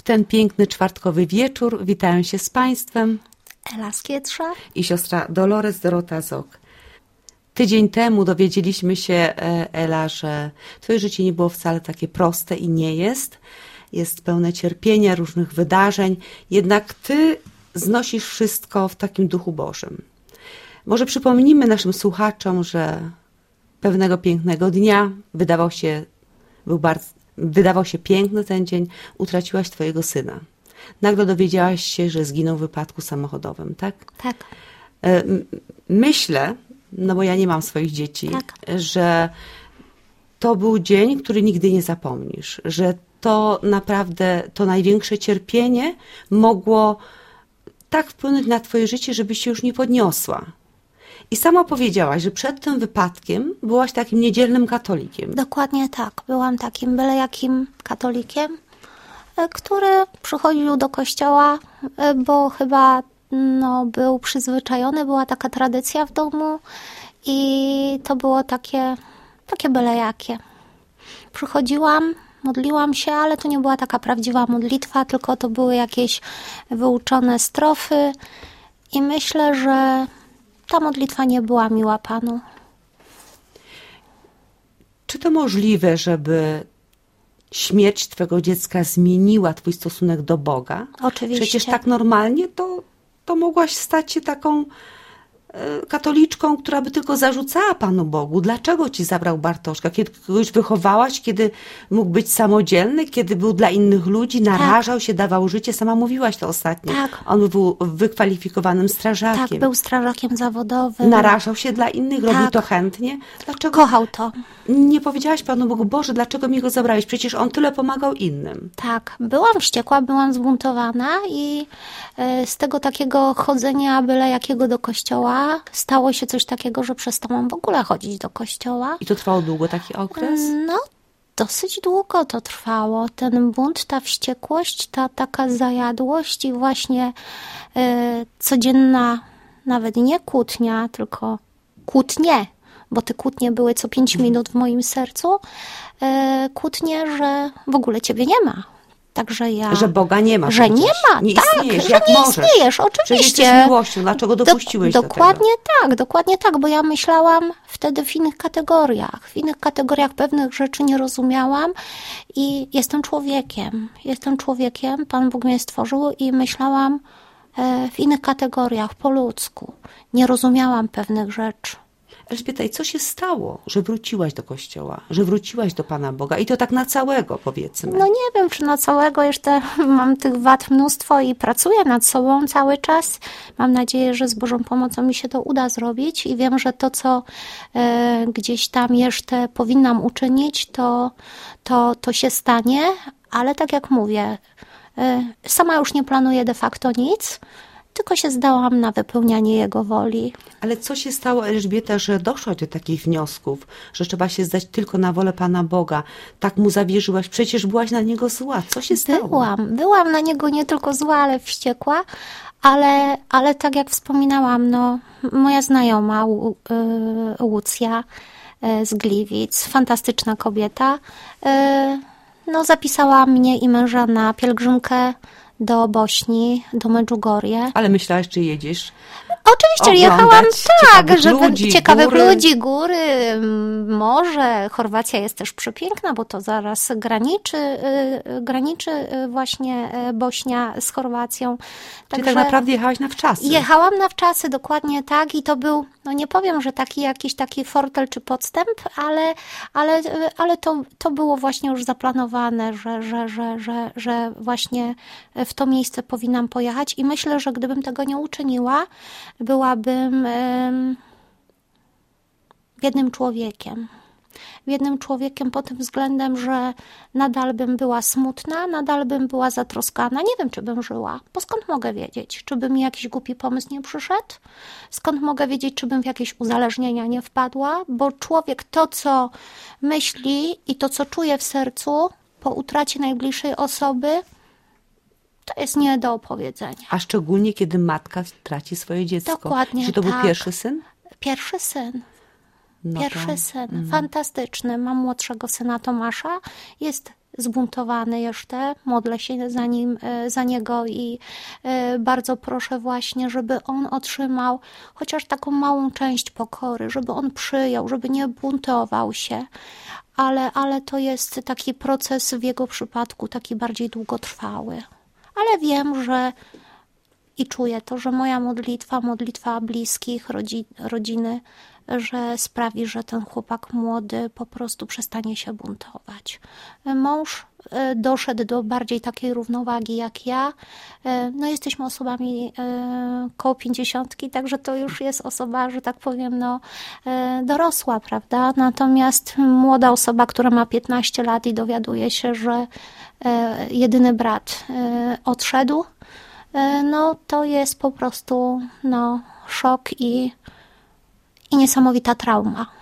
W ten piękny czwartkowy wieczór witają się z Państwem Ela Skietrza i siostra Dolores Dorota Zok. Tydzień temu dowiedzieliśmy się, Ela, że Twoje życie nie było wcale takie proste i nie jest. Jest pełne cierpienia, różnych wydarzeń, jednak Ty znosisz wszystko w takim duchu Bożym. Może przypomnijmy naszym słuchaczom, że pewnego pięknego dnia wydawał się piękny ten dzień, utraciłaś Twojego syna. Nagle dowiedziałaś się, że zginął w wypadku samochodowym, tak? Tak. Myślę, no bo ja nie mam swoich dzieci, Tak. że to był dzień, który nigdy nie zapomnisz, że to naprawdę to największe cierpienie mogło tak wpłynąć na Twoje życie, żebyś się już nie podniosła. I sama powiedziałaś, że przed tym wypadkiem byłaś takim niedzielnym katolikiem. Dokładnie tak. Byłam takim byle jakim katolikiem, który przychodził do kościoła, bo chyba był przyzwyczajony, była taka tradycja w domu i to było takie byle jakie. Przychodziłam, modliłam się, ale to nie była taka prawdziwa modlitwa, tylko to były jakieś wyuczone strofy i myślę, że ta modlitwa nie była miła Panu. Czy to możliwe, żeby śmierć Twojego dziecka zmieniła Twój stosunek do Boga? Oczywiście. Przecież tak normalnie to mogłaś stać się taką katoliczką, która by tylko zarzucała Panu Bogu. Dlaczego Ci zabrał Bartoszka? Kiedy kogoś wychowałaś, kiedy mógł być samodzielny, kiedy był dla innych ludzi, narażał się, dawał życie. Sama mówiłaś to ostatnio. Tak. On był wykwalifikowanym strażakiem. Tak, był strażakiem zawodowym. Narażał się dla innych, robił to chętnie. Dlaczego kochał to? Nie powiedziałaś Panu Bogu, Boże, dlaczego mi go zabrałeś? Przecież on tyle pomagał innym. Tak, byłam wściekła, byłam zbuntowana i z tego takiego chodzenia byle jakiego do kościoła stało się coś takiego, że przestałam w ogóle chodzić do kościoła. I to trwało długo taki okres? No, dosyć długo to trwało. Ten bunt, ta wściekłość, ta taka zajadłość i właśnie codzienna, nawet nie kłótnia, tylko kłótnie, bo te kłótnie były co 5 minut w moim sercu. Kłótnie, że w ogóle Ciebie nie ma. Także że Boga nie ma. Że nie ma, nie tak, istniejesz, że jak nie możesz. istniejesz, oczywiście. Przecież jesteś miłością, dlaczego dopuściłeś do tego? Dokładnie tak, bo ja myślałam wtedy w innych kategoriach. W innych kategoriach pewnych rzeczy nie rozumiałam i jestem człowiekiem, Pan Bóg mnie stworzył i myślałam w innych kategoriach, po ludzku. Nie rozumiałam pewnych rzeczy. Elżbieta, i co się stało, że wróciłaś do kościoła, że wróciłaś do Pana Boga i to tak na całego, powiedzmy? No nie wiem, czy na całego, jeszcze mam tych wad mnóstwo i pracuję nad sobą cały czas. Mam nadzieję, że z Bożą pomocą mi się to uda zrobić i wiem, że to, co gdzieś tam jeszcze powinnam uczynić, to się stanie, ale tak jak mówię, sama już nie planuję de facto nic, tylko się zdałam na wypełnianie Jego woli. Ale co się stało, Elżbieta, że doszłaś do takich wniosków, że trzeba się zdać tylko na wolę Pana Boga? Tak Mu zawierzyłaś, przecież byłaś na Niego zła. Co się stało? Byłam na Niego nie tylko zła, ale wściekła, ale tak jak wspominałam, moja znajoma Łucja z Gliwic, fantastyczna kobieta, zapisała mnie i męża na pielgrzymkę do Bośni, do Medjugorje. Ale myślałaś, czy jedziesz? Oczywiście jechałam, ciekawych góry. ludzi, góry, morze. Chorwacja jest też przepiękna, bo to zaraz graniczy właśnie Bośnia z Chorwacją. Czyli tak naprawdę jechałaś na wczasy. Jechałam na wczasy, dokładnie tak i to był, nie powiem, że jakiś taki fortel czy podstęp, ale to było właśnie już zaplanowane, że właśnie w to miejsce powinnam pojechać i myślę, że gdybym tego nie uczyniła, byłabym biednym człowiekiem. Biednym człowiekiem pod tym względem, że nadal bym była smutna, nadal bym była zatroskana. Nie wiem, czy bym żyła, bo skąd mogę wiedzieć? Czy by mi jakiś głupi pomysł nie przyszedł? Skąd mogę wiedzieć, czy bym w jakieś uzależnienia nie wpadła? Bo człowiek to, co myśli i to, co czuje w sercu po utracie najbliższej osoby, to jest nie do opowiedzenia. A szczególnie, kiedy matka traci swoje dziecko. Dokładnie. Czy to był pierwszy syn? Pierwszy syn. No Pierwszy syn. Fantastyczny. Mam młodszego syna Tomasza. Jest zbuntowany jeszcze. Modlę się za niego i bardzo proszę właśnie, żeby on otrzymał chociaż taką małą część pokory, żeby on przyjął, żeby nie buntował się. Ale to jest taki proces w jego przypadku, taki bardziej długotrwały. Ale wiem, że i czuję to, że moja modlitwa bliskich, rodziny, że sprawi, że ten chłopak młody po prostu przestanie się buntować. Mąż doszedł do bardziej takiej równowagi jak ja. No jesteśmy osobami koło 50, także to już jest osoba, że tak powiem, dorosła, prawda? Natomiast młoda osoba, która ma 15 lat i dowiaduje się, że jedyny brat odszedł, no to jest po prostu szok i niesamowita trauma.